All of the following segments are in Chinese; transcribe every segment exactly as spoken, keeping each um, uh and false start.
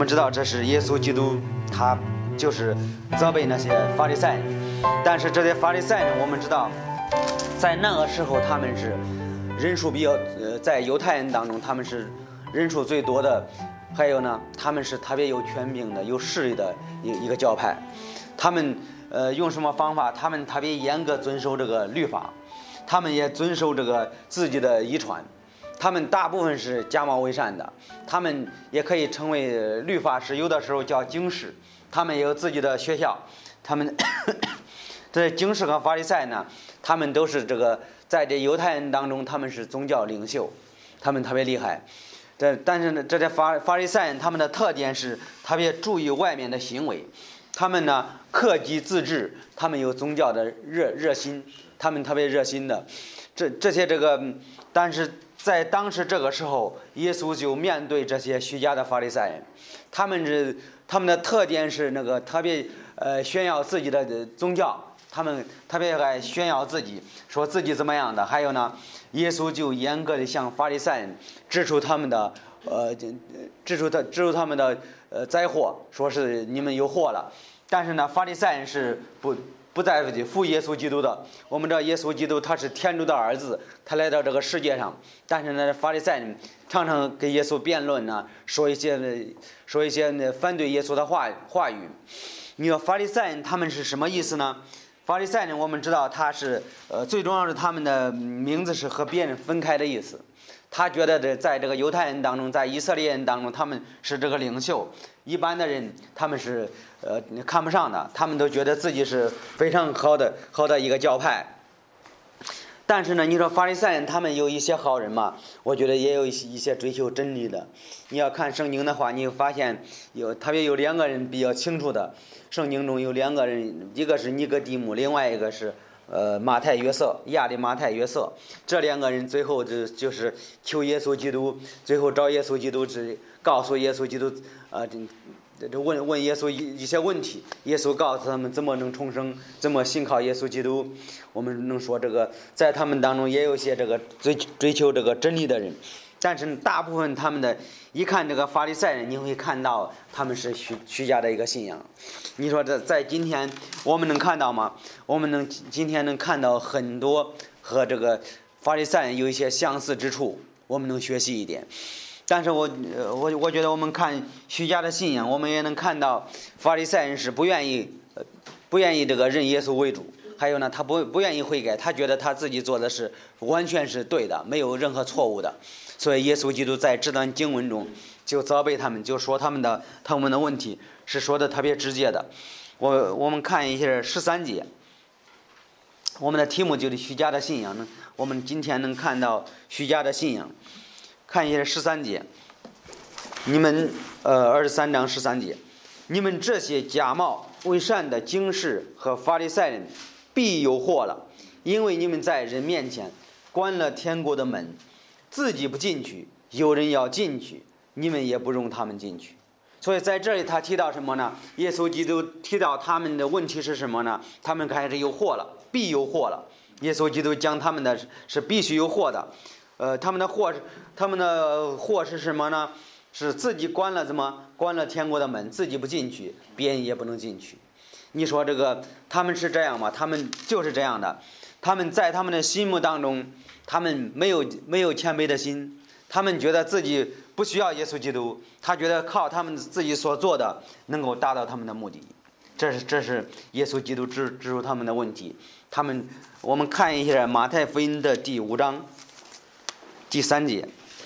们知道这是耶稣基督，他就是责备那些法利赛人。但是这些法利赛人，我们知道在那个时候他们是人数比较呃，在犹太人当中他们是人数最多的，还有呢他们是特别有权柄的、有势力的一一个教派。他们呃用什么方法？他们特别严格遵守这个律法，他们也遵守这个自己的遗传，他们大部分是假冒伪善的，他们也可以成为律法师，有的时候叫经师，他们也有自己的学校。他们这经师和法利赛呢，他们都是这个在这犹太人当中，他们是宗教领袖，他们特别厉害。这但是呢，这些法法利赛人他们的特点是特别注意外面的行为，他们呢克己自治，他们有宗教的热热心，他们特别热心的。这这些这个，但是在当时这个时候，耶稣就面对这些虚假的法利赛人，他们是他们的特点是那个特别呃炫耀自己的宗教，他们特别爱炫耀自己，说自己怎么样的。还有呢，耶稣就严格的向法利赛人指出他们的呃指出他指出他们的呃灾祸，说是你们有祸了。但是呢，法利赛人是不不在乎服耶稣基督的。我们知道耶稣基督他是天主的儿子，他来到这个世界上，但是呢，法利赛人常常跟耶稣辩论呢，说一些说一些反对耶稣的话话语。你说法利赛人他们是什么意思呢？法利赛人我们知道他是呃最重要是他们的名字是和别人分开的意思。他觉得这在这个犹太人当中，在以色列人当中，他们是这个领袖，一般的人他们是呃看不上的，他们都觉得自己是非常好的好的一个教派。但是呢，你说法利赛人他们有一些好人嘛，我觉得也有一些一些追求真理的。你要看圣经的话，你会发现有特别有两个人比较清楚的，圣经中有两个人，一个是尼哥底母，另外一个是呃马太约瑟，亚里马太约瑟。这两个人最后就就是求耶稣基督，最后找耶稣基督，只告诉耶稣基督呃这问问耶稣一一些问题，耶稣告诉他们怎么能重生，怎么信靠耶稣基督。我们能说这个在他们当中也有些这个追追求这个真理的人，但是大部分他们的一看这个法利赛人，你会看到他们是虚虚假的一个信仰。你说这在今天我们能看到吗？我们能今天能看到很多和这个法利赛人有一些相似之处，我们能学习一点。但是我我我觉得我们看虚假的信仰，我们也能看到法利赛人是不愿意不愿意这个认耶稣为主，还有呢，他不不愿意悔改，他觉得他自己做的是完全是对的，没有任何错误的。所以耶稣基督在这段经文中就责备他们，就说他们的他们的问题是说的特别直接的。我我们看一下十三节，我们的题目就是虚假的信仰呢。我们今天能看到虚假的信仰。看一下十三节，你们呃二十三章十三节，你们这些假冒伪善的经士和法利赛人必有祸了，因为你们在人面前关了天国的门，自己不进去，有人要进去，你们也不容他们进去。所以在这里他提到什么呢？耶稣基督提到他们的问题是什么呢？他们开始有祸了，必有祸了。耶稣基督讲他们的是必须有祸的。呃，他们的祸，他们的祸是什么呢？是自己关了怎么关了天国的门，自己不进去，别人也不能进去。你说这个他们是这样吗？他们就是这样的。他们在他们的心目当中，他们没有没有谦卑的心，他们觉得自己不需要耶稣基督，他觉得靠他们自己所做的能够达到他们的目的。这是这是耶稣基督指指出他们的问题。他们我们看一下马太福音的第五章。第三节，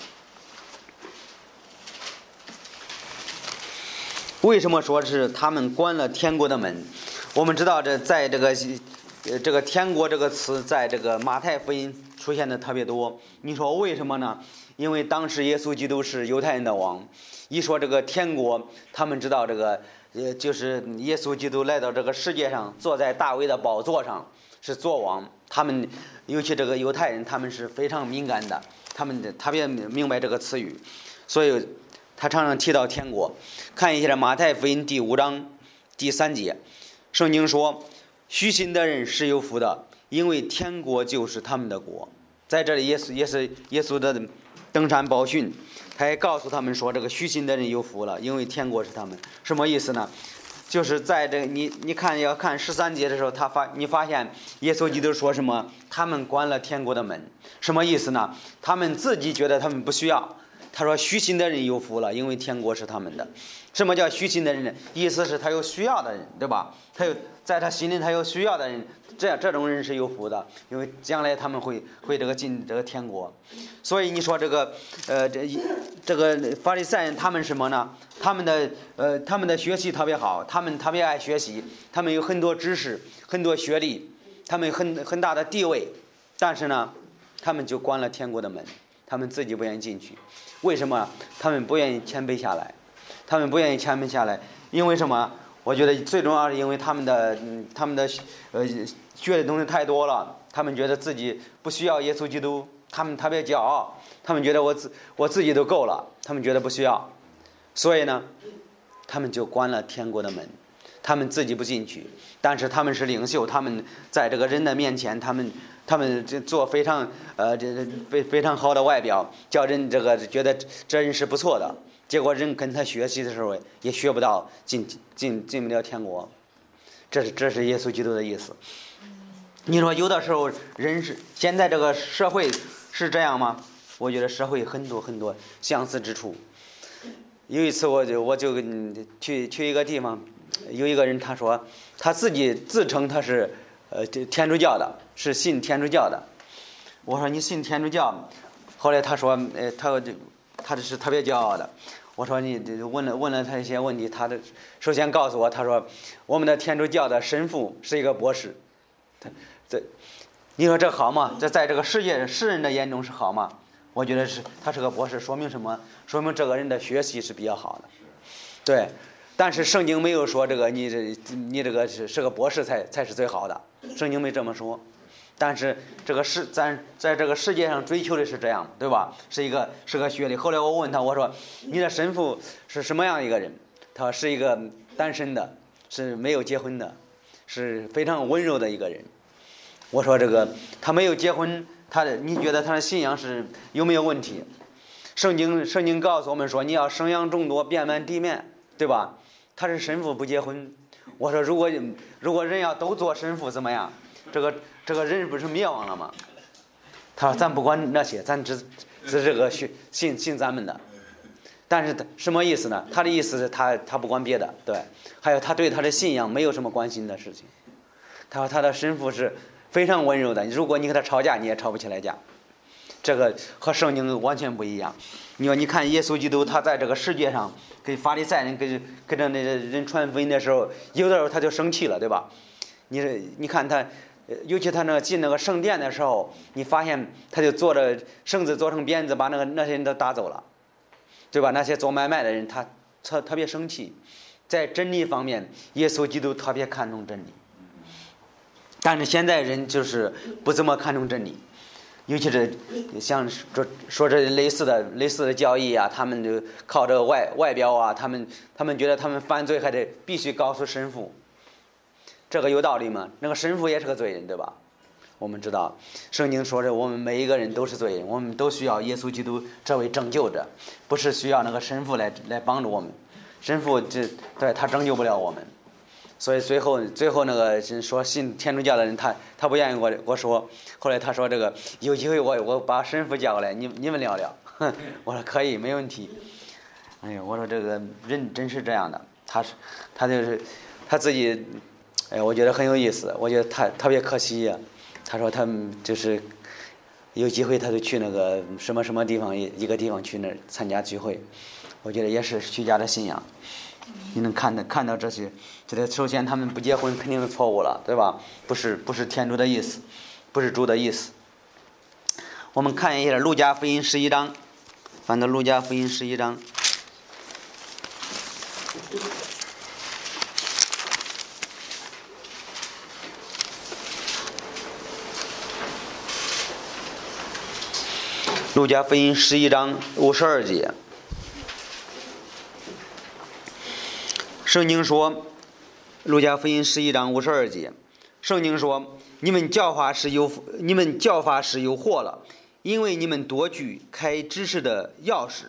为什么说是他们关了天国的门？我们知道这在这个呃这个天国这个词在这个马太福音出现的特别多。你说为什么呢？因为当时耶稣基督是犹太人的王，一说这个天国，他们知道这个呃就是耶稣基督来到这个世界上，坐在大卫的宝座上是做王。他们尤其这个犹太人，他们是非常敏感的。他们特别明白这个词语，所以他常常提到天国。看一下马太福音第五章第三节，圣经说：“虚心的人是有福的，因为天国就是他们的国。”在这里，耶稣也是耶稣的登山宝训， 他也告诉他们说，这个虚心的人有福了，因为天国是他们。什么意思呢？就是在这个你你看要看十三节的时候，他发你发现耶稣基督说什么？他们关了天国的门，什么意思呢？他们自己觉得他们不需要。他说虚心的人有福了，因为天国是他们的。什么叫虚心的人呢？意思是他有需要的人，对吧？他有在他心里他有需要的人，这样这种人是有福的，因为将来他们会会这个进这个天国。所以你说这个呃这这个法利赛人他们什么呢？他们的呃他们的学习特别好，他们特别爱学习，他们有很多知识，很多学历，他们有很很大的地位，但是呢，他们就关了天国的门，他们自己不愿意进去。为什么？他们不愿意谦卑下来，他们不愿意谦卑下来，因为什么？我觉得最重要是因为他们的嗯他们的呃学的东西太多了，他们觉得自己不需要耶稣基督，他们特别骄傲，他们觉得我自我自己都够了，他们觉得不需要，所以呢，他们就关了天国的门，他们自己不进去。但是他们是领袖，他们在这个人的面前，他们他们这做非常呃这非非常好的外表，叫人这个觉得这人是不错的。结果人跟他学习的时候也学不到，进进进不了天国。这是这是耶稣基督的意思。你说有的时候人是现在这个社会是这样吗？我觉得社会很多很多相似之处。有一次我就我就去去一个地方，有一个人他说他自己自称他是呃天主教的，是信天主教的。我说你信天主教？后来他说呃他就他这是特别骄傲的。我说你问了问了他一些问题，他的首先告诉我，他说我们的天主教的神父是一个博士。他这你说这好吗？这在这个世界世人的眼中是好吗？我觉得是，他是个博士，说明什么？说明这个人的学习是比较好的。对，但是圣经没有说这个你这你这个是是个博士才才是最好的，圣经没这么说。但是这个世咱在这个世界上追求的是这样，对吧？是一个是个学历。后来我问他，我说你的神父是什么样一个人？他说是一个单身的，是没有结婚的，是非常温柔的一个人。我说这个他没有结婚，他的你觉得他的信仰是有没有问题？圣经圣经告诉我们说，你要生养众多，遍满地面，对吧？他是神父不结婚。我说如果如果人要都做神父怎么样？这个这个人不是灭亡了吗？他说咱不管那些，咱只只这个信信信咱们的。但是什么意思呢？他的意思是他他不管别的，对，还有他对他的信仰没有什么关心的事情。他说他的神父是非常温柔的，如果你和他吵架，你也吵不起来架。这个和圣经完全不一样。你说你看耶稣基督，他在这个世界上给法利赛人给给这那人传福音的时候，有的时候他就生气了，对吧？你你看他。尤其他那个进那个圣殿的时候，你发现他就做着绳子做成鞭子，把那个那些人都打走了，对吧？那些做买卖的人，他特特别生气。在真理方面，耶稣基督特别看重真理，但是现在人就是不怎么看重真理，尤其是像说说这类似的类似的教义啊，他们就靠这个外外表啊，他们他们觉得他们犯罪还得必须告诉神父。这个有道理吗？那个神父也是个罪人，对吧？我们知道圣经说着我们每一个人都是罪人，我们都需要耶稣基督这位拯救者，不是需要那个神父来来帮助我们。神父这对他拯救不了我们，所以最后最后那个说信天主教的人，他他不愿意我我说，后来他说这个有机会我我把神父叫过来，你你们聊聊。我说可以，没问题。哎呀，我说这个人真是这样的，他是他就是他自己。哎，我觉得很有意思。我觉得他特别可惜呀、啊。他说他们就是有机会，他就去那个什么什么地方一一个地方去那儿参加聚会。我觉得也是虚假的信仰。你能看到看到这些，这个首先他们不结婚肯定是错误了，对吧？不是不是天主的意思，不是主的意思。我们看一下路加福音十一章，翻到路加福音十一章。路加福音十一章五十二节，圣经说，路加福音十一章五十二节，圣经说，你们教法是有你们教法是有祸了，因为你们夺取开知识的钥匙，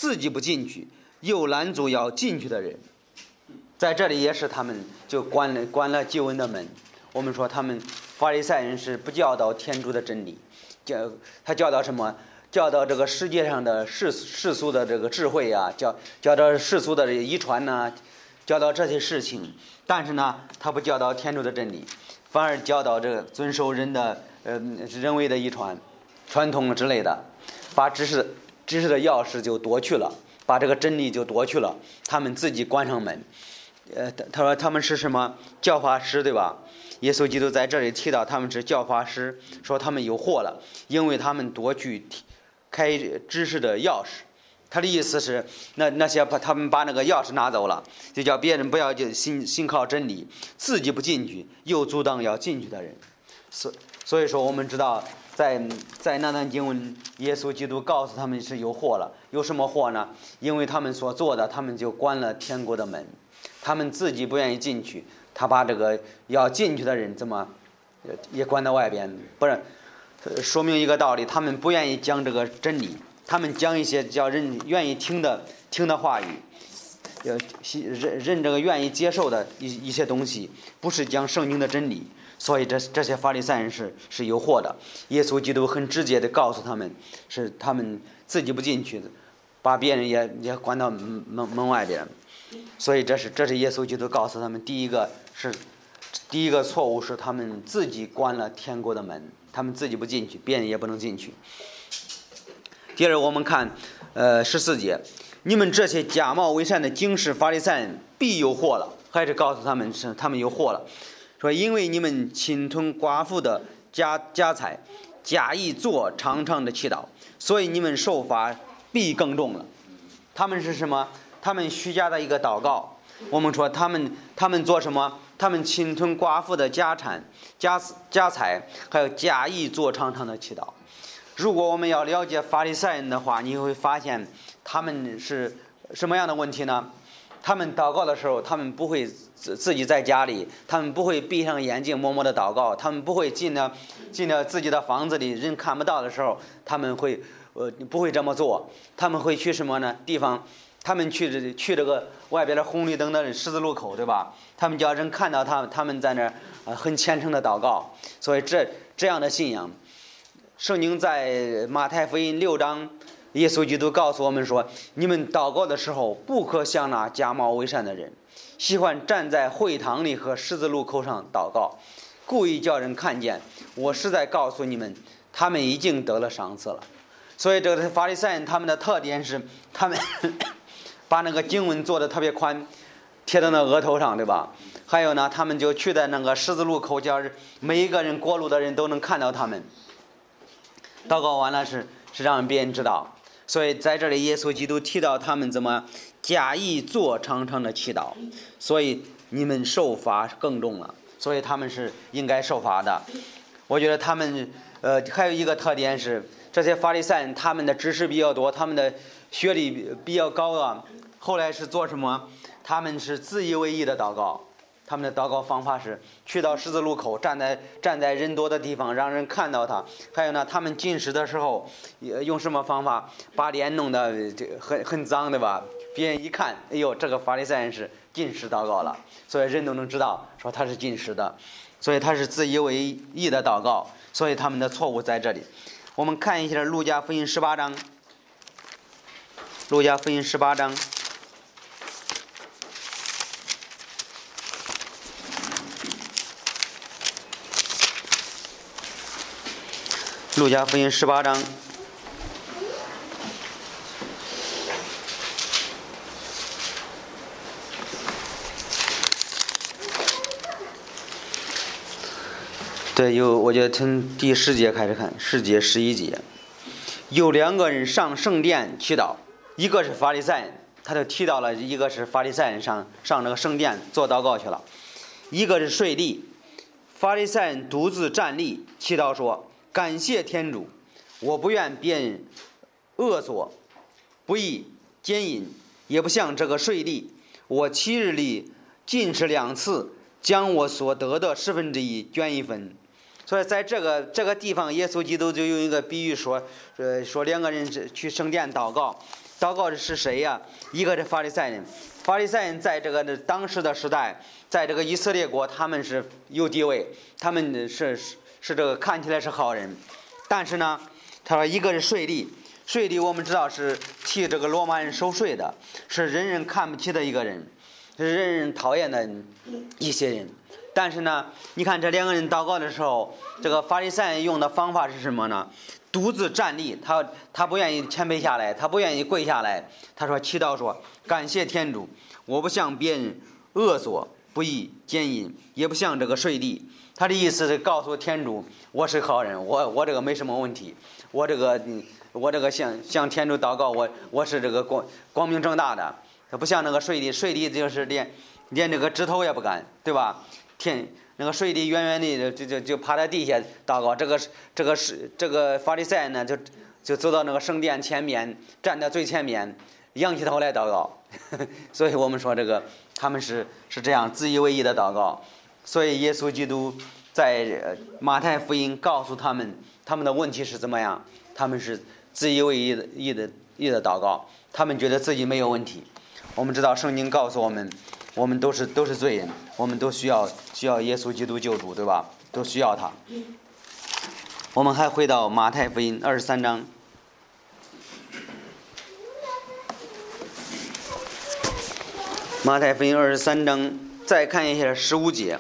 自己不进去，又拦阻要进去的人。在这里也是他们就关了关了救恩的门。我们说他们法利赛人是不教导天主的真理，教他教导什么？教导这个世界上的世世俗的这个智慧啊，教教导世俗的遗传呐、啊，教导这些事情。但是呢，他不教导天主的真理，反而教导这个遵守人的呃人为的遗传、传统之类的，把知识知识的钥匙就夺去了，把这个真理就夺去了，他们自己关上门。呃，他说他们是什么教法师，对吧？耶稣基督在这里提到他们是教法师，说他们有祸了，因为他们夺去开知识的钥匙。他的意思是，那那些把他们把那个钥匙拿走了，就叫别人不要就信信靠真理，自己不进去，又阻挡要进去的人。所所以说，我们知道在在那段经文，耶稣基督告诉他们是有祸了。有什么祸呢？因为他们所做的，他们就关了天国的门，他们自己不愿意进去，他把这个要进去的人怎么也关到外边，不是说明一个道理，他们不愿意讲这个真理。他们讲一些叫人愿意听的听的话语，要人人这个愿意接受的一一些东西，不是讲圣经的真理，所以这这些法利赛人是是有祸的。耶稣基督很直接的告诉他们，是他们自己不进去的，把别人也也关到门门外边。所以这是这是耶稣基督告诉他们，第一个是第一个错误是他们自己关了天国的门，他们自己不进去，别人也不能进去。接着我们看，呃，十四节，你们这些假冒伪善的经师法利赛人必有祸了，还是告诉他们是他们有祸了，说因为你们侵吞寡妇的家家财，假意做长长的祈祷，所以你们受罚必更重了。他们是什么？他们虚假的一个祷告。我们说他们他们做什么？他们侵吞寡妇的家产、家家财，还有假意做长长的祈祷。如果我们要了解法利赛人的话，你会发现他们是什么样的问题呢？他们祷告的时候，他们不会自自己在家里，他们不会闭上眼睛默默的祷告，他们不会进了进了自己的房子里，人看不到的时候，他们会呃不会这么做。他们会去什么呢？地方，他们去去这个外边的红绿灯的十字路口，对吧？他们叫人看到他们，他们在那儿呃很虔诚的祷告。所以这这样的信仰。圣经在马太福音六章，耶稣基督告诉我们说，你们祷告的时候不可像那假冒伪善的人，喜欢站在会堂里和十字路口上祷告，故意叫人看见。我实在告诉你们，他们已经得了赏赐了。所以这个法利赛人他们的特点是，他们把那个经文做得特别宽，贴到那额头上，对吧？还有呢，他们就去在那个十字路口，叫每一个人过路的人都能看到他们。祷告完了是是让别人知道，所以在这里耶稣基督提到他们怎么假意做长长的祈祷，所以你们受罚更重了，所以他们是应该受罚的。我觉得他们呃还有一个特点是，这些法利赛人他们的知识比较多，他们的学历比较高啊。后来是做什么？他们是自以为意的祷告。他们的祷告方法是去到十字路口，站在站在人多的地方，让人看到他。还有呢，他们进食的时候用什么方法？把脸弄得很很脏，对吧？别人一看，哎呦，这个法利赛人是进食祷告了，所以人都能知道说他是进食的，所以他是自以为意的祷告，所以他们的错误在这里。我们看一下路加福音十八章，路加福音十八章。路加福音十八章，对，有我觉得从第十节开始看，十节十一节，有两个人上圣殿祈祷，一个是法利赛人，他就提到了一个是法利赛人上上那个圣殿做祷告去了，一个是税吏。法利赛人独自站立祈祷说，感谢天主，我不愿别人恶所不义奸淫，也不像这个税吏，我七日里禁食两次，将我所得的十分之一捐一分。所以在这个这个地方，耶稣基督就用一个比喻说，呃，说两个人去圣殿祷告， 祷告的是谁呀？一个是法利赛人。法利赛人在这个当时的时代，在这个以色列国，他们是有地位，他们是是这个看起来是好人。但是呢，他说一个是税吏，税吏我们知道是替这个罗马人收税的，是人人看不起的一个人，是人人讨厌的一些人。但是呢，你看这两个人祷告的时候，这个法利赛人用的方法是什么呢？独自站立，他他不愿意谦卑下来，他不愿意跪下来。他说祈祷说：感谢天主，我不向别人勒索、不义、奸淫，也不向这个税吏。他的意思是告诉天主，我是好人，我我这个没什么问题，我这个我这个向向天主祷告，我我是这个光光明正大的。他不像那个税吏，税吏就是连连这个指头也不敢，对吧？天。那个税吏远远的就就就趴在地下祷告，这个这个是这个法利赛呢，就就走到那个圣殿前面，站在最前面，仰起头来祷告。所以我们说这个他们是是这样自以为意的祷告。所以耶稣基督在马太福音告诉他们，他们的问题是怎么样？他们是自以为意的意的意的祷告，他们觉得自己没有问题。我们知道圣经告诉我们。我们都是都是罪人，我们都需要需要耶稣基督救主，对吧？都需要他。我们还回到马太福音二十三章，马太福音二十三章，再看一下十五节。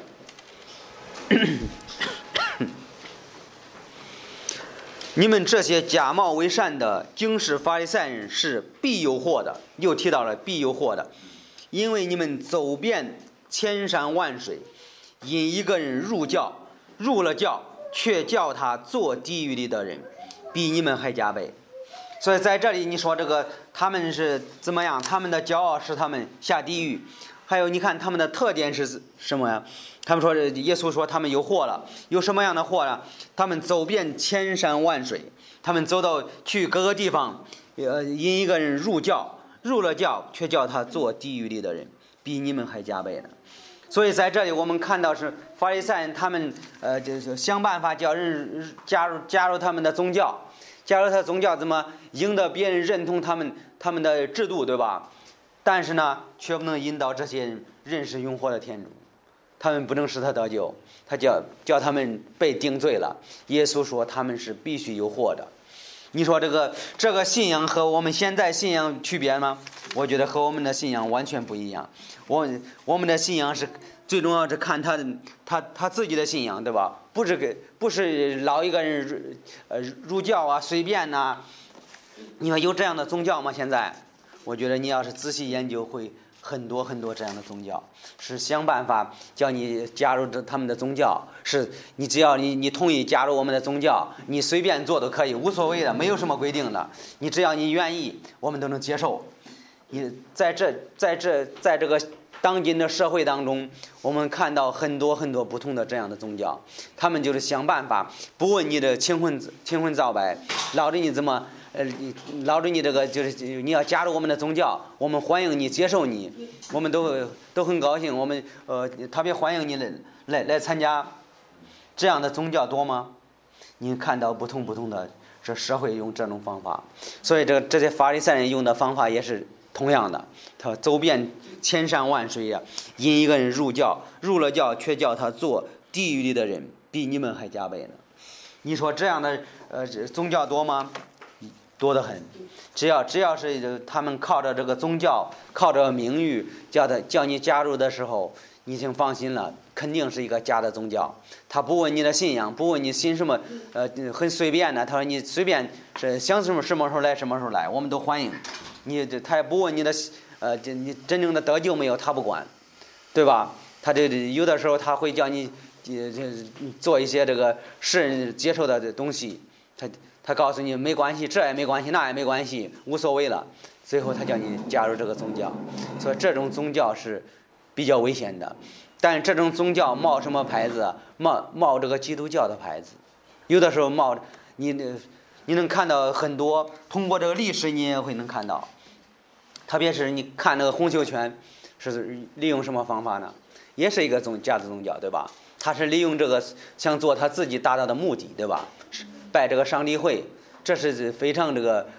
你们这些假冒为善的经世法利赛人是必有祸的，又提到了必有祸的。因为你们走遍千山万水，引一个人入教，入了教却叫他做地狱里的人，比你们还加倍。所以在这里你说这个他们是怎么样？他们的骄傲使他们下地狱。还有你看他们的特点是什么呀？他们说耶稣说他们有祸了，有什么样的祸呢？他们走遍千山万水，他们走到去各个地方，呃，引一个人入教。入了教却叫他做地狱里的人，比你们还加倍呢。所以在这里我们看到是法利赛人，他们呃就是想办法叫人加入加入他们的宗教，加入他的宗教怎么赢得别人认同他们他们的制度，对吧？但是呢，却不能引导这些人认识永活的天主，他们不能使他得救，他叫叫他们被定罪了。耶稣说他们是必须有祸的。你说这个这个信仰和我们现在信仰区别吗？我觉得和我们的信仰完全不一样。我我们的信仰是最重要是看他他他自己的信仰，对吧？不是给不是老一个人呃入教啊，随便呐、啊。你说有这样的宗教吗？现在我觉得你要是仔细研究，会很多很多这样的宗教，是想办法叫你加入他们的宗教，是你只要你你同意加入我们的宗教，你随便做都可以，无所谓的，没有什么规定的，你只要你愿意，我们都能接受。你在这在这在这个当今的社会当中，我们看到很多很多不同的这样的宗教，他们就是想办法不问你的青婚青婚皂白，老着你怎么呃，老着你这个就是你要加入我们的宗教，我们欢迎你，接受你，我们都都很高兴，我们呃特别欢迎你来来来参加。这样的宗教多吗？你看到不同不同的这社会用这种方法，所以这个这些法利赛人用的方法也是同样的，他走遍千山万水呀、啊，引一个人入教，入了教却叫他做地狱里的人，比你们还加倍呢。你说这样的呃宗教多吗？多得很。只要只要是他们靠着这个宗教，靠着名誉，叫他叫你加入的时候，你请放心了，肯定是一个假的宗教。他不问你的信仰，不问你信什么，呃，很随便的。他说你随便是想什么什么时候来什么时候来，我们都欢迎。你他也不问你的，呃，你真正的得救没有，他不管，对吧？他这有的时候他会叫你，这做一些这个世人接受的东西，他。他告诉你没关系，这也没关系，那也没关系，无所谓了。最后他叫你加入这个宗教，所以这种宗教是比较危险的。但是这种宗教冒什么牌子？冒冒这个基督教的牌子。有的时候冒你你能看到很多，通过这个历史你也会能看到。特别是你看那个洪秀全是利用什么方法呢？也是一个宗假的宗教，对吧？他是利用这个想做他自己达到的目的，对吧？拜这个上帝会，这是非常这个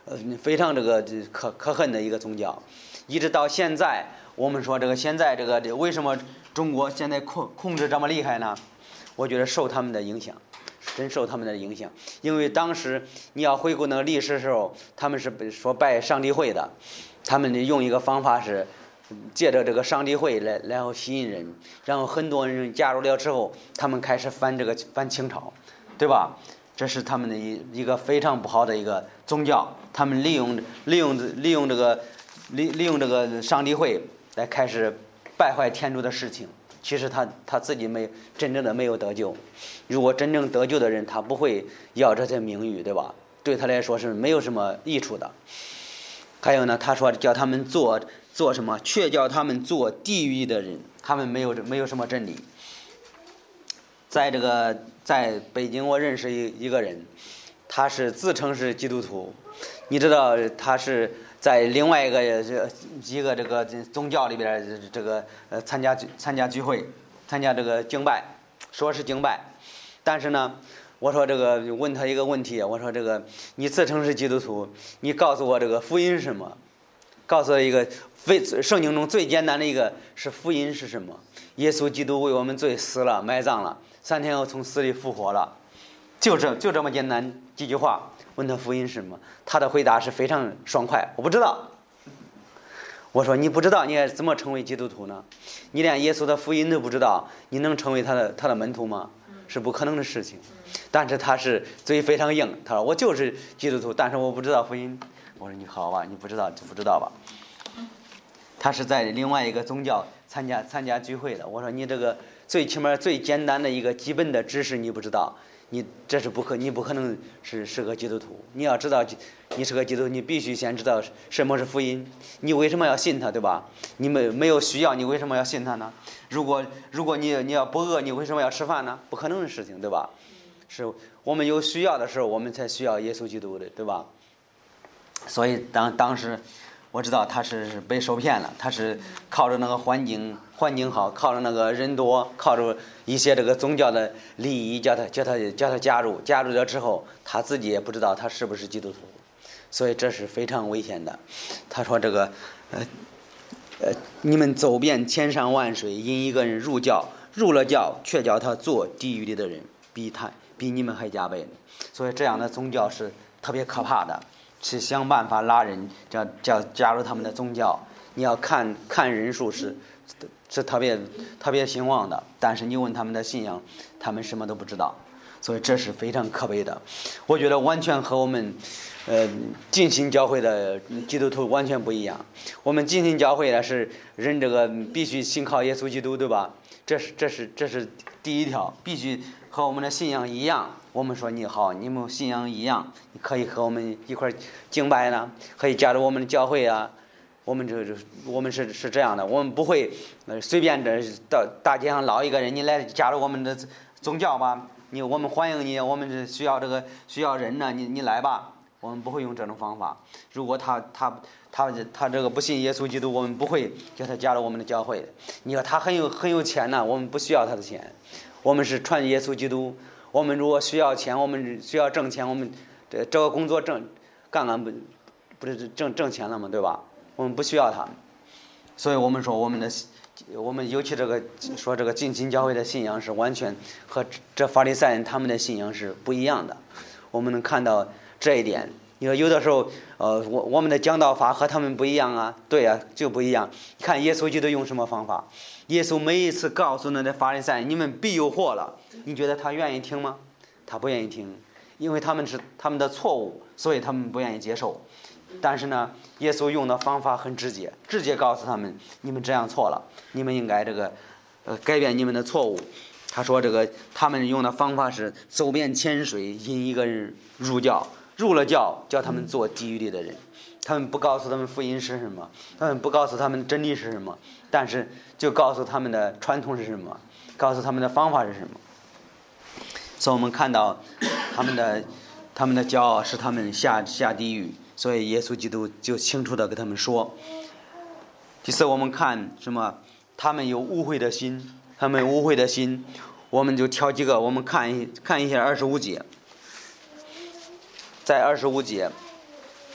呃非常这个可可恨的一个宗教，一直到现在。我们说这个现在这个为什么中国现在控控制这么厉害呢？我觉得受他们的影响，真受他们的影响。因为当时你要回顾那个历史的时候，他们是说拜上帝会的，他们用一个方法是借着这个上帝会来，然后吸引人，然后很多人加入了之后，他们开始反这个反清朝，对吧？这是他们的一一个非常不好的一个宗教，他们利用利用利用这个利利用这个上帝会来开始败坏天主的事情。其实他他自己没真正的没有得救，如果真正得救的人，他不会要这些名誉，对吧？对他来说是没有什么益处的。还有呢，他说叫他们做做什么，却叫他们做地狱的人，他们没有没有什么真理。在这个在北京，我认识一一个人，他是自称是基督徒，你知道他是在另外一个这一个这个宗教里边这个呃参加参加聚会，参加这个敬拜，说是敬拜，但是呢，我说这个问他一个问题，我说这个你自称是基督徒，你告诉我这个福音是什么？告诉我一个非圣经中最简单的一个是福音是什么？耶稣基督为我们罪死了，埋葬了，三天后从死里复活了，就这就这么简单几句话。问他福音是什么，他的回答是非常爽快，我不知道。我说你不知道，你还怎么成为基督徒呢？你连耶稣的福音都不知道，你能成为他的他的门徒吗？是不可能的事情。但是他是嘴非常硬，他说我就是基督徒，但是我不知道福音。我说你好吧，你不知道就不知道吧。他是在另外一个宗教参加参加聚会的。我说你这个最起码最简单的一个基本的知识你不知道，你这是不可你不可能是是个基督徒。你要知道你是个基督徒，你必须先知道什么是福音，你为什么要信他，对吧？你没没有需要，你为什么要信他呢？如果如果你你要不饿，你为什么要吃饭呢？不可能的事情，对吧？是我们有需要的时候，我们才需要耶稣基督的，对吧？所以当当时我知道他是被受骗了，他是靠着那个环境环境好，靠着那个人多，靠着一些这个宗教的利益，叫他叫他叫他加入，加入了之后，他自己也不知道他是不是基督徒，所以这是非常危险的。他说这个呃呃，你们走遍千山万水，引一个人入教，入了教却叫他做地狱里的人，比他比你们还加倍。所以这样的宗教是特别可怕的。是想办法拉人叫叫加入他们的宗教，你要看看人数是是特别特别兴旺的，但是你问他们的信仰，他们什么都不知道，所以这是非常可悲的。我觉得完全和我们呃浸信教会的基督徒完全不一样。我们浸信教会的是人这个必须信靠耶稣基督，对吧？这是这是这是第一条，必须和我们的信仰一样。我们说你好，你们信仰一样，你可以和我们一块敬拜呢，可以加入我们的教会啊。我们这我们是是这样的，我们不会呃随便的到大街上捞一个人，你来加入我们的宗教吧，你我们欢迎你，我们是需要这个需要人呢，你你来吧。我们不会用这种方法。如果他他他他这个不信耶稣基督，我们不会叫他加入我们的教会。你说他很有很有钱呢，我们不需要他的钱，我们是传耶稣基督。我们如果需要钱，我们需要挣钱，我们这这个工作挣干干不不是挣挣钱了吗？对吧？我们不需要他，所以我们说我们的我们尤其这个说这个浸信教会的信仰是完全和这法利赛人他们的信仰是不一样的。我们能看到这一点。你说有的时候，呃，我我们的讲道法和他们不一样啊，对啊，就不一样。看耶稣基督用什么方法？耶稣每一次告诉那的法利赛人，你们必有祸了。你觉得他愿意听吗？他不愿意听，因为他们是他们的错误，所以他们不愿意接受。但是呢，耶稣用的方法很直接，直接告诉他们，你们这样错了，你们应该这个，呃，改变你们的错误。他说这个他们用的方法是走遍千水，引一个人入教。入了教，叫他们做地狱里的人。他们不告诉他们福音是什么，他们不告诉他们真理是什么，但是就告诉他们的传统是什么，告诉他们的方法是什么。所以我们看到他们的他们的骄傲使他们下下地狱，所以耶稣基督就清楚地跟他们说。第四，我们看什么？他们有污秽的心，他们有污秽的心，我们就挑几个，我们看一看一下二十五节。在二十五节，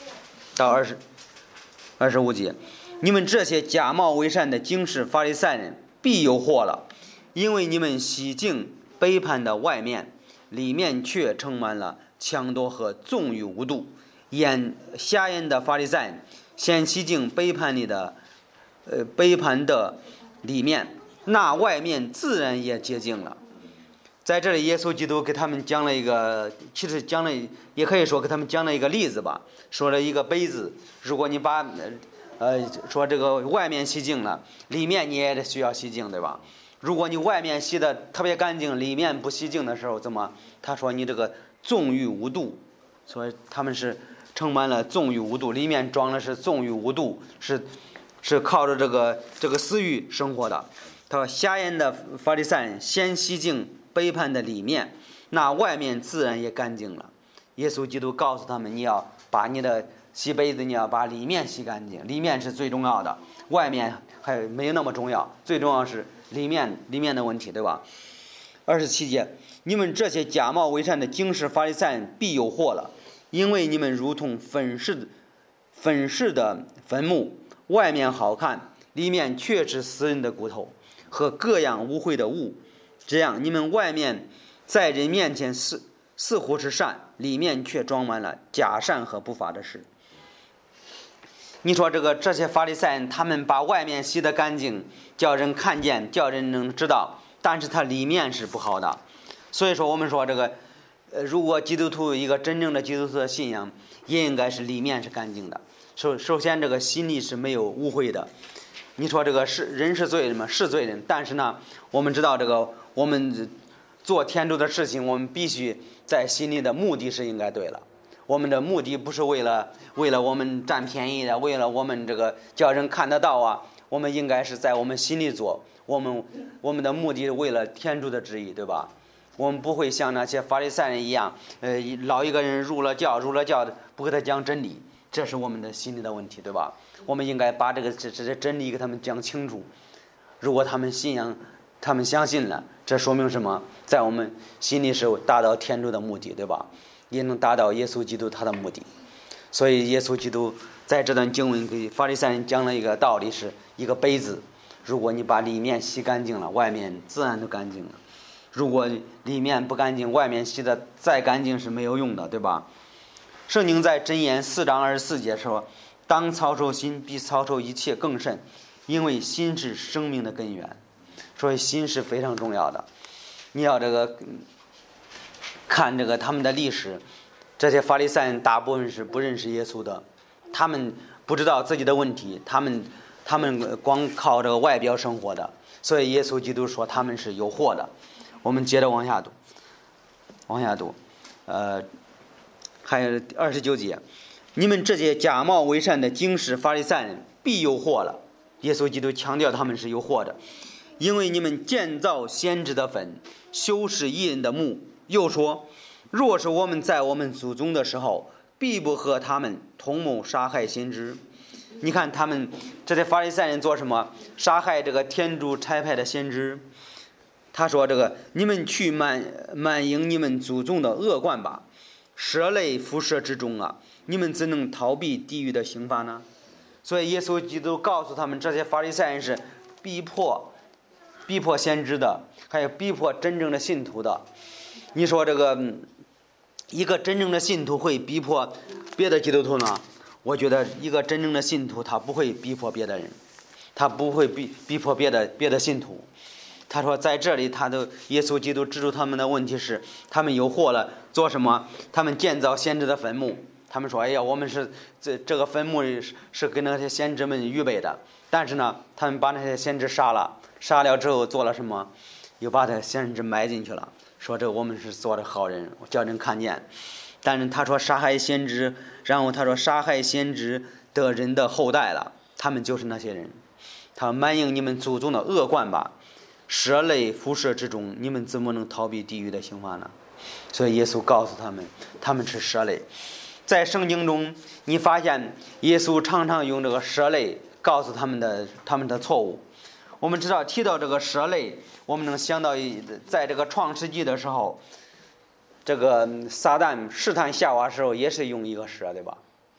到二十二十五节，你们这些假冒为善的经师法利赛人必有祸了，因为你们洗净背叛的外面，里面却充满了抢夺和纵欲无度。眼瞎眼的法利赛人先洗净背叛里的呃背叛的里面，那外面自然也洁净了。在这里耶稣基督给他们讲了一个，其实讲了也可以说给他们讲了一个例子吧，说了一个杯子，如果你把呃说这个外面洗净了，里面你也得需要洗净，对吧？如果你外面洗的特别干净，里面不洗净的时候，怎么他说你这个纵欲无度，所以他们是充满了纵欲无度，里面装的是纵欲无度，是是靠着这个这个私欲生活的。他说瞎眼的法利赛人先洗净背叛的里面，那外面自然也干净了。耶稣基督告诉他们，你要把你的洗杯子，你要把里面洗干净，里面是最重要的，外面还没有那么重要，最重要是里面里面的问题，对吧？二十七节，你们这些假冒为善的经师法利赛人必有祸了，因为你们如同粉饰粉饰的坟墓，外面好看，里面却是死人的骨头和各样污秽的物。这样你们外面在人面前似似乎是善，里面却装满了假善和不法的事。你说这个这些法利赛人，他们把外面洗得干净，叫人看见，叫人能知道，但是他里面是不好的。所以说我们说这个呃，如果基督徒一个真正的基督徒的信仰，也应该是里面是干净的。首首先这个心里是没有污秽的。你说这个是人是罪人吗？是罪人，但是呢，我们知道这个我们做天主的事情，我们必须在心里的目的是应该对了。我们的目的不是为了为了我们占便宜的，为了我们这个叫人看得到啊，我们应该是在我们心里做。我们我们的目的是为了天主的旨意，对吧？我们不会像那些法利赛人一样，呃，老一个人入了教，入了教不给他讲真理，这是我们的心里的问题，对吧？我们应该把这个这这真理给他们讲清楚。如果他们信仰，他们相信了，这说明什么？在我们心里是达到天主的目的，对吧？也能达到耶稣基督他的目的。所以耶稣基督在这段经文给法利赛人讲了一个道理，是一个杯子，如果你把里面洗干净了，外面自然就干净了。如果里面不干净，外面洗的再干净是没有用的，对吧？圣经在箴言四章二十四节说，当操守心比操守一切更甚，因为心是生命的根源。所以心是非常重要的。你要这个看这个他们的历史，这些法利赛人大部分是不认识耶稣的，他们不知道自己的问题，他们他们光靠这个外表生活的，所以耶稣基督说他们是有祸的。我们接着往下读，往下读，呃，还有二十九节，你们这些假冒为善的经师法利赛人必有祸了。耶稣基督强调他们是有祸的，因为你们建造先知的坟，修饰义人的墓。又说，若是我们在我们祖宗的时候，必不和他们同谋杀害先知。你看他们这些法利赛人做什么？杀害这个天主差派的先知。他说这个，你们去满满盈你们祖宗的恶贯吧，蛇类辐射之中啊，你们怎能逃避地狱的刑罚呢？所以耶稣基督告诉他们，这些法利赛人是逼迫逼迫先知的，还有逼迫真正的信徒的。你说这个一个真正的信徒会逼迫别的基督徒呢？我觉得一个真正的信徒他不会逼迫别的人，他不会逼逼迫别的别的信徒。他说在这里他的耶稣基督指出他们的问题是，他们有祸了，做什么？他们建造先知的坟墓。他们说，哎呀，我们是这这个坟墓是是给那些先知们预备的，但是呢，他们把那些先知杀了，杀了之后做了什么？又把这先知埋进去了，说这我们是做的好人，叫人看见。但是他说杀害先知，然后他说杀害先知的人的后代了，他们就是那些人。他满盈你们祖宗的恶贯吧，蛇类辐射之中，你们怎么能逃避地狱的刑罚呢？所以耶稣告诉他们，他们是蛇类。在圣经中，你发现耶稣常常用这个蛇类告诉他们的他们的错误。我们知道提到这个蛇类，我们能想到在这个创世纪的时候，这个撒旦试探夏娃的时候也是用一个蛇，对吧？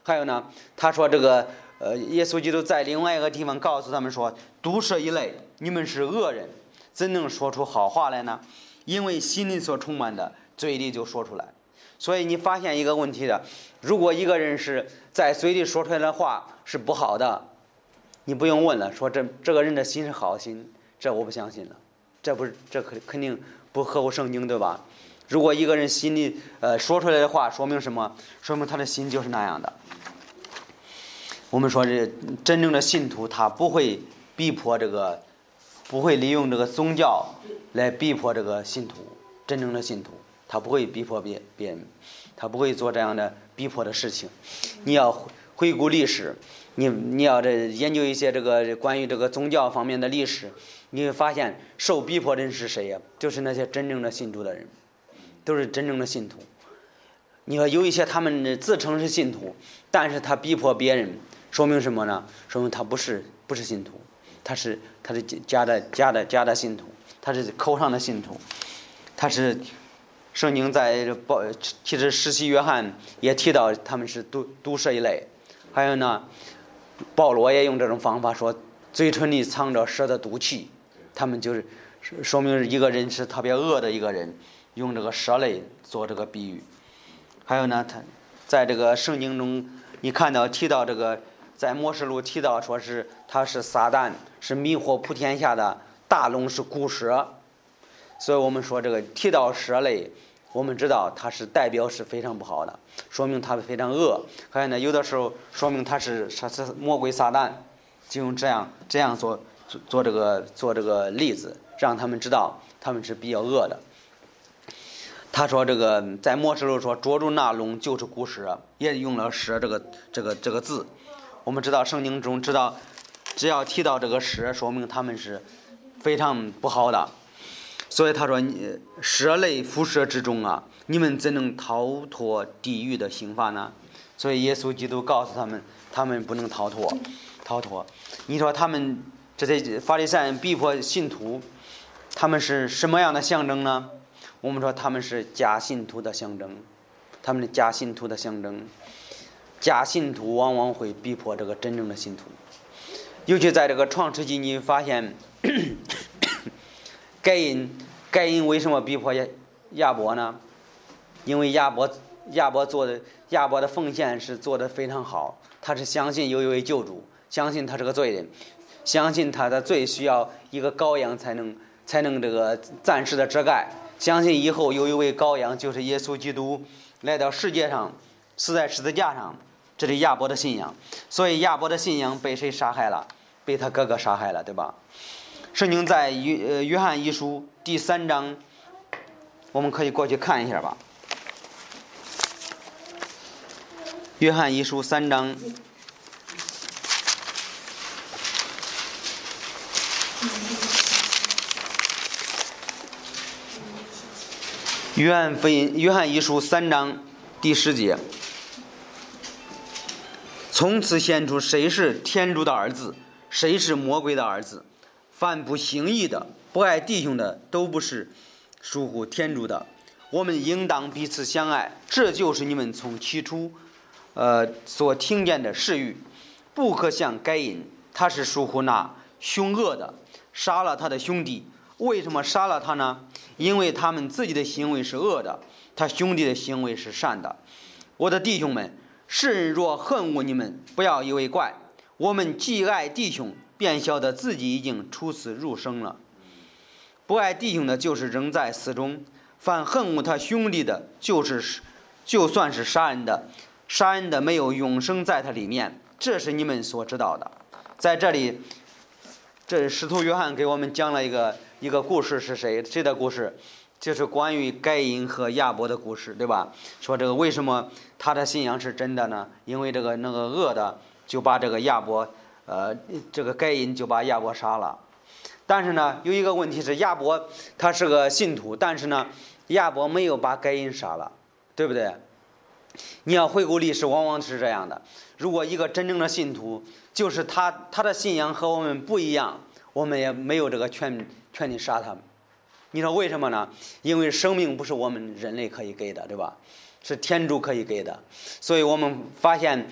还有呢，他说这个呃，耶稣基督在另外一个地方告诉他们说，毒蛇一类，你们是恶人，怎能说出好话来呢？因为心里所充满的，嘴里就说出来。所以你发现一个问题的，如果一个人是在嘴里说出来的话是不好的，你不用问了，说这这个人的心是好心，这我不相信了，这不是这肯肯定不合乎圣经，对吧？如果一个人心里呃说出来的话，说明什么？说明他的心就是那样的。我们说这真正的信徒，他不会逼迫这个，不会利用这个宗教来逼迫这个信徒。真正的信徒，他不会逼迫别别人，他不会做这样的逼迫的事情。你要回顾历史，你你要这研究一些这个关于这个宗教方面的历史，你会发现受逼迫的人是谁呀？就是那些真正的信徒的人，都是真正的信徒。你说有一些他们自称是信徒，但是他逼迫别人，说明什么呢？说明他不是不是信徒，他是他是假的假的假的信徒，他是口上的信徒，他是圣经在报，其实施洗约翰也提到他们是毒毒蛇一类，还有呢，保罗也用这种方法说，嘴唇里藏着蛇的毒气，他们就是说明一个人是特别恶的一个人，用这个蛇类做这个比喻。还有呢，他在这个圣经中，你看到提到这个，在末世录提到说是他是撒旦，是迷惑普天下的大龙，是古蛇。所以我们说这个提到蛇类，我们知道它是代表是非常不好的，说明它非常恶。还有呢，有的时候说明它是它是魔鬼撒旦，就用这样这样做做做这个做这个例子，让他们知道他们是比较恶的。他说这个在末世录说捉住那龙就是古蛇，也用了蛇这个这个这个字。我们知道圣经中知道，只要提到这个蛇，说明他们是非常不好的。所以他说，蛇类辐射之中啊，你们怎能逃脱地狱的刑罚呢？所以耶稣基督告诉他们，他们不能逃脱逃脱。你说他们这些法利赛人逼迫信徒，他们是什么样的象征呢？我们说他们是假信徒的象征，他们是假信徒的象征。假信徒往往会逼迫这个真正的信徒，尤其在这个创世纪，你发现该隐该隐为什么逼迫亚亚伯呢？因为亚伯亚伯做的亚伯的奉献是做得非常好，他是相信有一位救主，相信他是个罪人，相信他的罪需要一个羔羊才能才能这个暂时的遮盖，相信以后有一位羔羊就是耶稣基督来到世界上，死在十字架上，这是亚伯的信仰。所以亚伯的信仰被谁杀害了？被他哥哥杀害了，对吧？圣经在约约翰一书第三章，我们可以过去看一下吧。约翰一书三章，约翰福音约翰一书三章第十节，从此显出谁是天主的儿子，谁是魔鬼的儿子。凡不行义的，不爱弟兄的，都不是属乎天主的。我们应当彼此相爱，这就是你们从起初呃所听见的誓语。不可像该隐，他是属乎那凶恶的，杀了他的兄弟。为什么杀了他呢？因为他们自己的行为是恶的，他兄弟的行为是善的。我的弟兄们，世人若恨恶你们，不要以为怪。我们既爱弟兄，便晓得自己已经出死入生了。不爱弟兄的，就是仍在死中。凡恨恶他兄弟的，就是就算是杀人的，杀人的没有永生在他里面。这是你们所知道的。在这里，这使徒约翰给我们讲了一个一个故事，是谁谁的故事？就是关于该隐和亚伯的故事，对吧？说这个为什么他的信仰是真的呢？因为这个那个恶的就把这个亚伯，呃，这个该隐就把亚伯杀了。但是呢，有一个问题是，亚伯他是个信徒，但是呢，亚伯没有把该隐杀了，对不对？你要回顾历史，往往是这样的。如果一个真正的信徒，就是他他的信仰和我们不一样，我们也没有这个权权利杀他们。你说为什么呢？因为生命不是我们人类可以给的，对吧？是天主可以给的。所以我们发现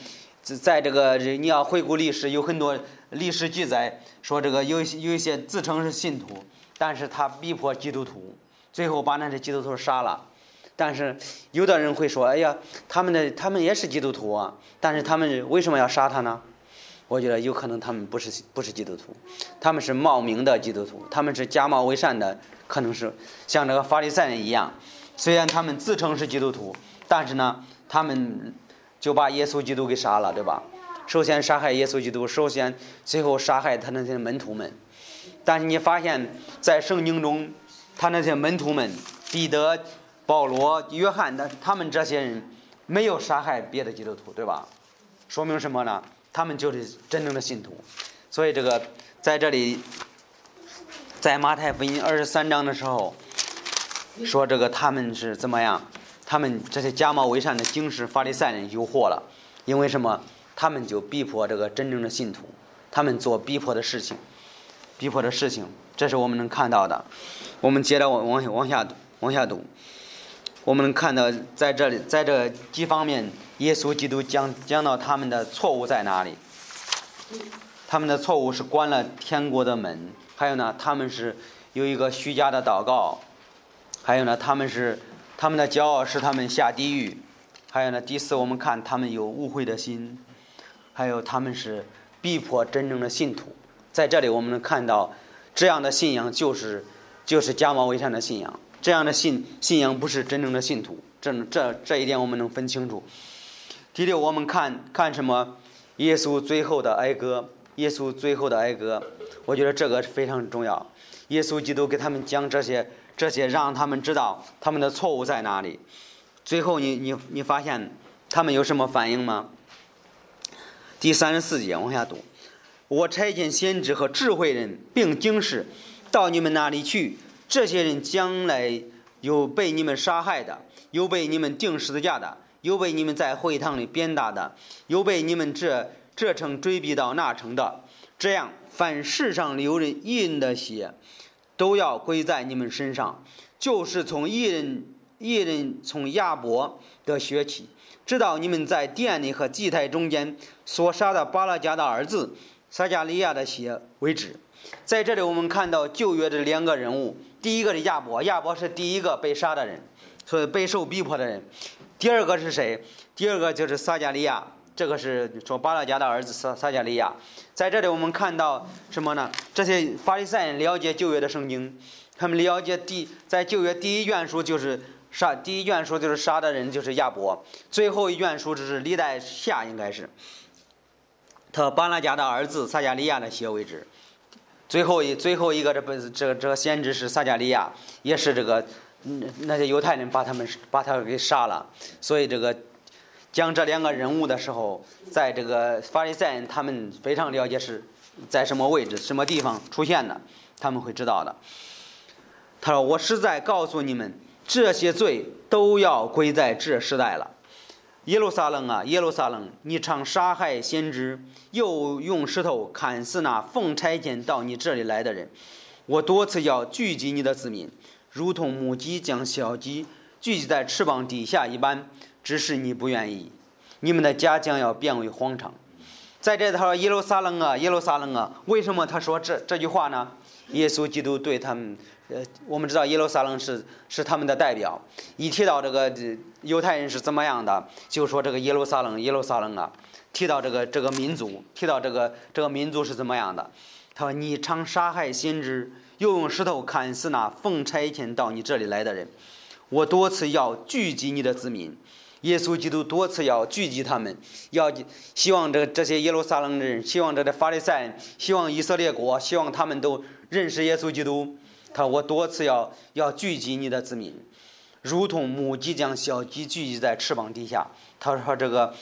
在这个你要回顾历史，有很多历史记载说这个有有一些自称是信徒，但是他逼迫基督徒，最后把那些基督徒杀了。但是有的人会说，哎呀，他们的他们也是基督徒啊，但是他们为什么要杀他呢？我觉得有可能他们不是不是基督徒，他们是冒名的基督徒，他们是假冒伪善的，可能是像这个法利赛人一样，虽然他们自称是基督徒，但是呢，他们就把耶稣基督给杀了，对吧？首先杀害耶稣基督，首先最后杀害他那些门徒们。但是你发现在圣经中，他那些门徒们，彼得、保罗、约翰的，他们这些人没有杀害别的基督徒，对吧？说明什么呢？他们就是真正的信徒。所以这个在这里，在马太福音二十三章的时候说，这个他们是怎么样？他们这些假冒伪善的经师法利赛人有祸了，因为什么？他们就逼迫这个真正的信徒，他们做逼迫的事情，逼迫的事情，这是我们能看到的。我们接着往往往下往下读，我们能看到在这里，在这几方面，耶稣基督讲讲到他们的错误在哪里。他们的错误是关了天国的门，还有呢，他们是有一个虚假的祷告，还有呢，他们是他们的骄傲使他们下地狱，还有呢，第四，我们看他们有误会的心，还有他们是逼迫真正的信徒。在这里我们能看到，这样的信仰就是就是假冒伪善的信仰，这样的信信仰不是真正的信徒，这这这一点我们能分清楚。第六，我们看看什么？耶稣最后的哀歌，耶稣最后的哀歌，我觉得这个非常重要。耶稣基督给他们讲这些这些，让他们知道他们的错误在哪里。最后你你你发现他们有什么反应吗？第三十四节往下读，我差遣先知和智慧人并经士到你们那里去，这些人将来有被你们杀害的，有被你们钉十字架的，有被你们在会堂里鞭打的，有被你们这这城追逼到那城的。这样凡世上流人一人的血都要归在你们身上，就是从一人一人从亚伯的血起，直到你们在殿里和祭台中间所杀的巴拉迦的儿子撒迦利亚的血为止。在这里我们看到旧约的两个人物，第一个是亚伯，亚伯是第一个被杀的人，所以备受逼迫的人。第二个是谁？第二个就是撒迦利亚，这个是说巴拉迦的儿子撒撒迦利亚。在这里我们看到什么呢？这些法利赛人了解旧约的圣经，他们了解第在旧约第一卷书就是杀，第一卷书就是杀的人就是亚伯，最后一卷书就是历代下，应该是他巴拉迦的儿子撒迦利亚的血为止。最后一最后一个这这个这个先知是撒迦利亚，也是这个那些犹太人把他们把他给杀了。所以这个讲这两个人物的时候，在这个法利赛人他们非常了解是在什么位置什么地方出现的，他们会知道的。他说，我实在告诉你们，这些罪都要归在这时代了。耶路撒冷啊，耶路撒冷，你常杀害先知，又用石头砍死那奉差遣到你这里来的人。我多次要聚集你的子民，如同母鸡将小鸡聚集在翅膀底下一般，只是你不愿意。你们的家将要变为荒场。在这他说，耶路撒冷啊，耶路撒冷啊，为什么他说这这句话呢？耶稣基督对他们，呃，我们知道耶路撒冷是是他们的代表。一提到这个犹太人是怎么样的，就说这个耶路撒冷，耶路撒冷啊。提到这个这个民族，提到这个这个民族是怎么样的？他说，你常杀害先知，又用石头砍死那奉差遣到你这里来的人。我多次要聚集你的子民。耶稣基督多次要聚集他们，要希望这这些耶路撒冷人，希望这些法利赛人，希望以色列国，希望他们都认识耶稣基督。他说，我多次要要聚集你的子民，如同母鸡将小鸡聚集在翅膀底下。他说这个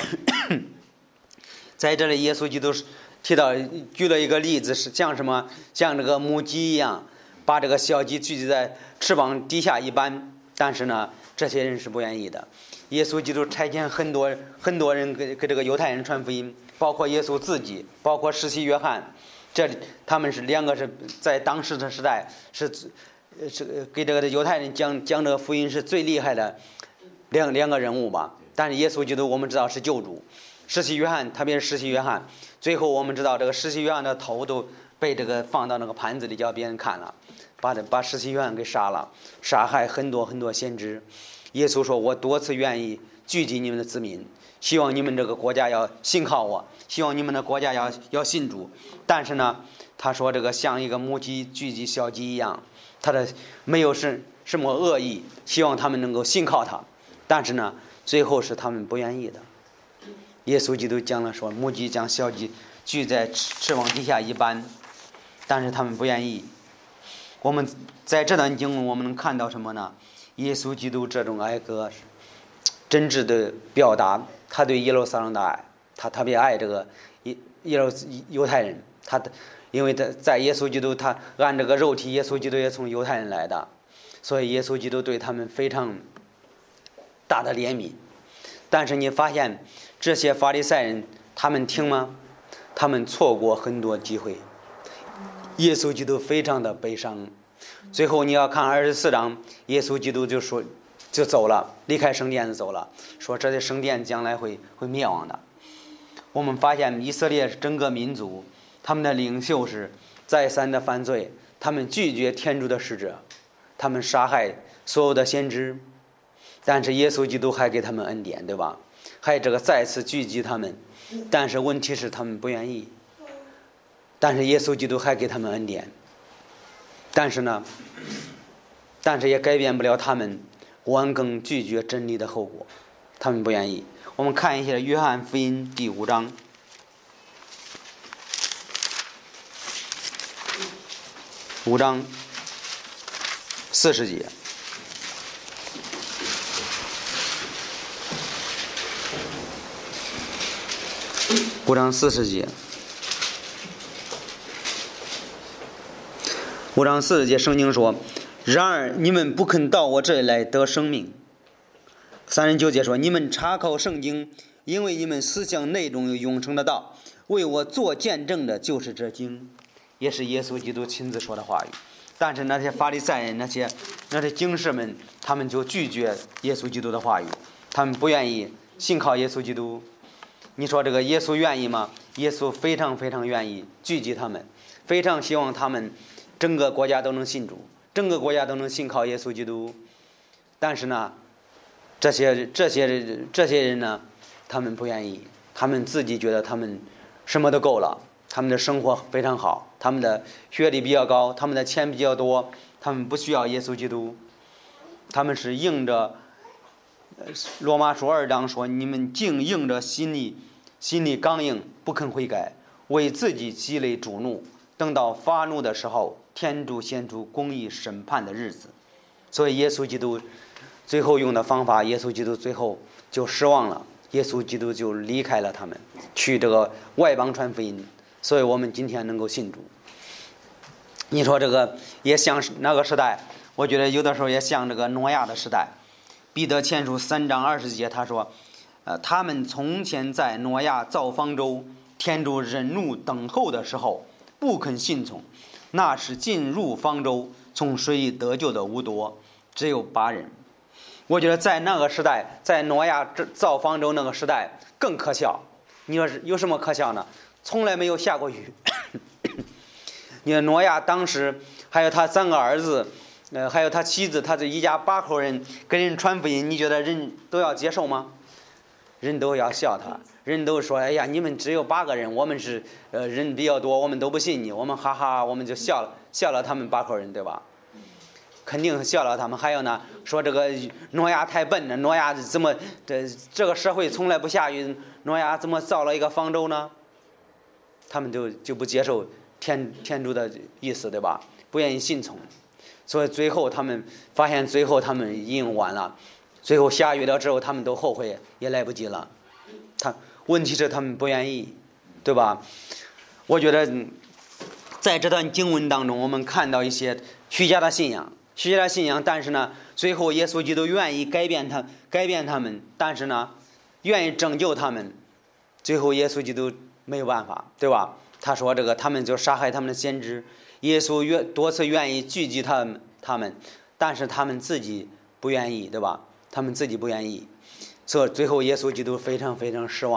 在这里耶稣基督提到举了一个例子，是像什么？像这个母鸡一样把这个小鸡聚集在翅膀底下一般。但是呢，这些人是不愿意的。耶稣基督差遣很多很多人给给这个犹太人传福音，包括耶稣自己，包括施洗约翰，这他们是两个是在当时的时代是是给这个犹太人讲讲这个福音是最厉害的两两个人物吧。但是耶稣基督我们知道是救主， 施洗约翰，特别是施洗约翰，最后我们知道这个施洗约翰的头都被这个放到那个盘子里叫别人看了，把这把施洗约翰给杀了，杀害很多很多先知。耶稣说，我多次愿意聚集你们的子民，希望你们这个国家要信靠我，希望你们的国家要要信主。但是呢，他说这个像一个母鸡聚集小鸡一样，他的没有什什么恶意，希望他们能够信靠他。但是呢，最后是他们不愿意的。耶稣基督讲了说，母鸡将小鸡聚在翅膀底下一般，但是他们不愿意。我们在这段经文我们能看到什么呢？耶稣基督这种爱歌真挚的表达他对耶路撒冷的爱，他特别爱这个耶路犹太人，他因为他在耶稣基督他按这个肉体，耶稣基督也从犹太人来的，所以耶稣基督对他们非常大的怜悯。但是你发现这些法利赛人他们听吗？他们错过很多机会。耶稣基督非常的悲伤。最后你要看二十四章，耶稣基督就说就走了，离开圣殿走了，说这些圣殿将来会会灭亡的。我们发现以色列整个民族，他们的领袖是再三的犯罪，他们拒绝天主的使者，他们杀害所有的先知，但是耶稣基督还给他们恩典，对吧？还这个再次聚集他们，但是问题是他们不愿意，但是耶稣基督还给他们恩典。但是呢，但是也改变不了他们顽梗拒绝真理的后果，他们不愿意。我们看一下约翰福音第五章，五章四十节，五章四十节。五章四十节圣经说，然而你们不肯到我这里来得生命。三十九节说，你们查考圣经，因为你们思想内中有永生的道，为我做见证的就是这经。也是耶稣基督亲自说的话语。但是那些法利赛人，那些那些经士们，他们就拒绝耶稣基督的话语，他们不愿意信靠耶稣基督。你说这个耶稣愿意吗？耶稣非常非常愿意聚集他们，非常希望他们整个国家都能信主，整个国家都能信靠耶稣基督。但是呢，这些这些这些人呢，他们不愿意，他们自己觉得他们什么都够了，他们的生活非常好，他们的学历比较高，他们的钱比较多，他们不需要耶稣基督。他们是应着罗马书二章说，你们竟应着心里心里刚硬，不肯悔改，为自己积累主怒，等到发怒的时候，天主显出公义审判的日子。所以耶稣基督最后用的方法，耶稣基督最后就失望了，耶稣基督就离开了他们，去这个外邦传福音。所以我们今天能够信主，你说这个也像那个时代，我觉得有的时候也像这个挪亚的时代。彼得前书三章二十节他说，呃，他们从前在挪亚造方舟，天主忍怒等候的时候，不肯信从，那是进入方舟从水里得救的无多，只有八人。我觉得在那个时代，在挪亚造方舟那个时代更可笑。你说有什么可笑呢？从来没有下过雨。你看挪亚当时还有他三个儿子，呃，还有他妻子，他这一家八口人跟人传福音，你觉得人都要接受吗？人都要笑他，人都说，哎呀，你们只有八个人，我们是呃人比较多，我们都不信你，我们哈哈，我们就笑了笑了他们八口人，对吧？肯定笑了他们。还有呢，说这个挪亚太笨了，挪亚怎么这这个社会从来不下雨，挪亚怎么造了一个方舟呢？他们就就不接受天天主的意思，对吧？不愿意信从，所以最后他们发现，最后他们已经晚了，最后下雨了之后，他们都后悔，也来不及了。他问题是他们不愿意，对吧？我觉得在这段经文当中，我们看到一些虚假的信仰，虚假的信仰，但是呢，最后耶稣基督愿意改变他，改变他们，但是呢，愿意拯救他们，最后耶稣基督没有办法，对吧？他说这个他们就杀害他们的先知，耶稣愿多次愿意聚集他们，他们，但是他们自己不愿意，对吧？他们自己不愿意，所以最后耶稣基督非常非常失望，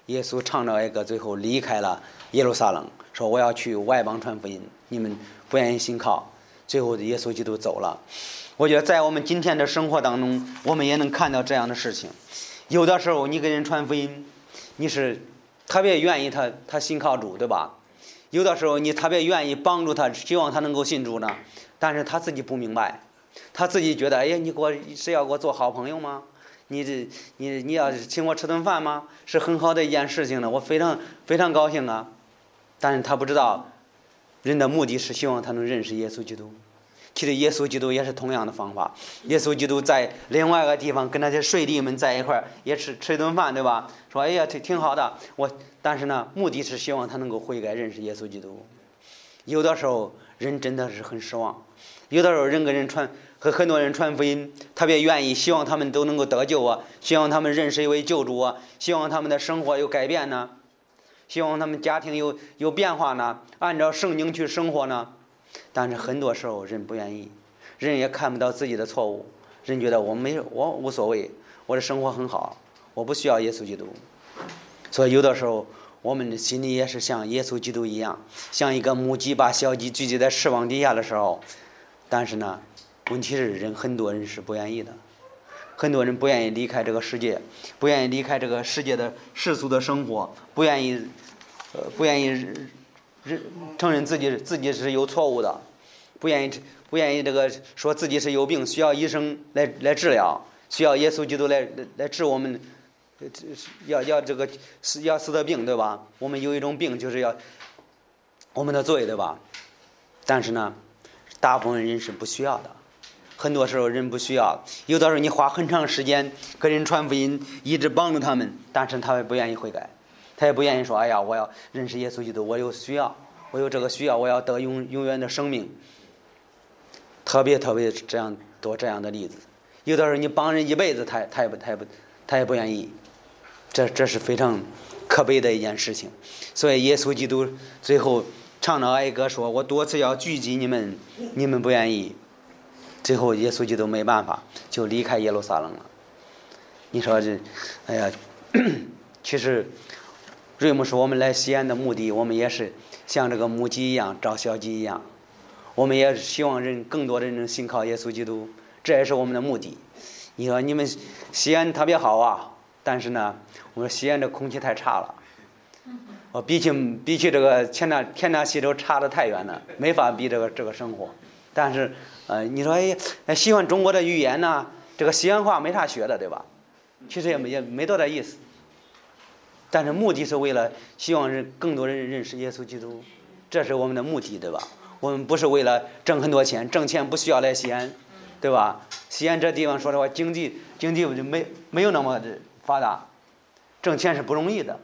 耶稣唱着哀歌，最后离开了耶路撒冷，说我要去外邦传福音，你们不愿意信靠，最后耶稣基督走了。我觉得在我们今天的生活当中，我们也能看到这样的事情。有的时候你给人传福音，你是特别愿意他他信靠主，对吧？有的时候你特别愿意帮助他，希望他能够信主呢，但是他自己不明白，他自己觉得，哎呀，你给我是要给我做好朋友吗？你这你你要请我吃顿饭吗？是很好的一件事情呢，我非常非常高兴啊。但是他不知道，人的目的是希望他能认识耶稣基督。其实耶稣基督也是同样的方法。耶稣基督在另外一个地方跟那些税吏们在一块儿也吃吃一顿饭，对吧？说哎呀，挺挺好的。我但是呢，目的是希望他能够悔改，认识耶稣基督。有的时候人真的是很失望，有的时候人跟人传和很多人传福音，特别愿意，希望他们都能够得救啊，希望他们认识一位救主啊，希望他们的生活有改变呢，希望他们家庭有有变化呢，按照圣经去生活呢。但是很多时候人不愿意，人也看不到自己的错误，人觉得我没我无所谓，我的生活很好，我不需要耶稣基督。所以有的时候我们的心里也是像耶稣基督一样，像一个母鸡把小鸡聚集在翅膀底下的时候，但是呢，问题是人很多人是不愿意的，很多人不愿意离开这个世界，不愿意离开这个世界的世俗的生活，不愿意，呃，不愿意。承认自己自己是有错误的，不愿意不愿意这个说自己是有病，需要医生来来治疗，需要耶稣基督来来治我们，要要这个要死的病，对吧？我们有一种病就是要我们的罪，对吧？但是呢，大部分人是不需要的，很多时候人不需要，有的时候你花很长时间跟人传福音，一直帮助他们，但是他也不愿意悔改。他也不愿意说，哎呀，我要认识耶稣基督，我有需要，我有这个需要，我要得永永远的生命。特别特别这样多这样的例子，有的时候你帮人一辈子，他他也不他也不他也不愿意，这这是非常可悲的一件事情。所以耶稣基督最后唱着哀歌说：“我多次要聚集你们，你们不愿意。”最后耶稣基督没办法，就离开耶路撒冷了。你说这，哎呀，其实。瑞牧说我们来西安的目的，我们也是像这个母鸡一样找小鸡一样，我们也希望人更多的人能信靠耶稣基督，这也是我们的目的。你说你们西安特别好啊，但是呢，我们西安这空气太差了，我比起比起这个天南天南西州差得太远了，没法比这个这个生活。但是呃，你说哎，喜欢中国的语言呢，这个西安话没啥学的，对吧？其实也没也没多大意思。但是目的是为了希望人更多人认识耶稣基督，这是我们的目的，对吧？我们不是为了挣很多钱，挣钱不需要来西安，对吧？西安这地方说实话，经济经济就没没有那么发达，挣钱是不容易的。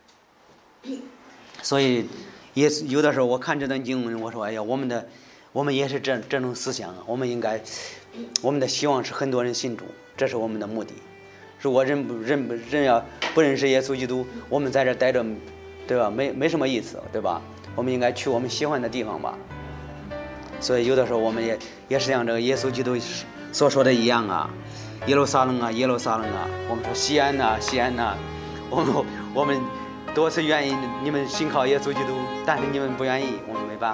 所以也有的时候我看这段经文，我说哎呀，我们的我们也是这这种思想啊，我们应该我们的希望是很多人信主，这是我们的目的。如果人不人不人要不认识耶稣基督，我们在这待着，对吧？没没什么意思，对吧？我们应该去我们喜欢的地方吧。所以有的时候我们也也是像这个耶稣基督所说的一样啊，耶路撒冷啊，耶路撒冷啊，我们说西安呐、啊，西安呐、啊，我们我们多次愿意你们信靠耶稣基督，但是你们不愿意，我们没办法，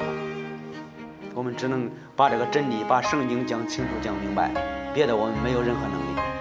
我们只能把这个真理、把圣经讲清楚、讲明白，别的我们没有任何能力。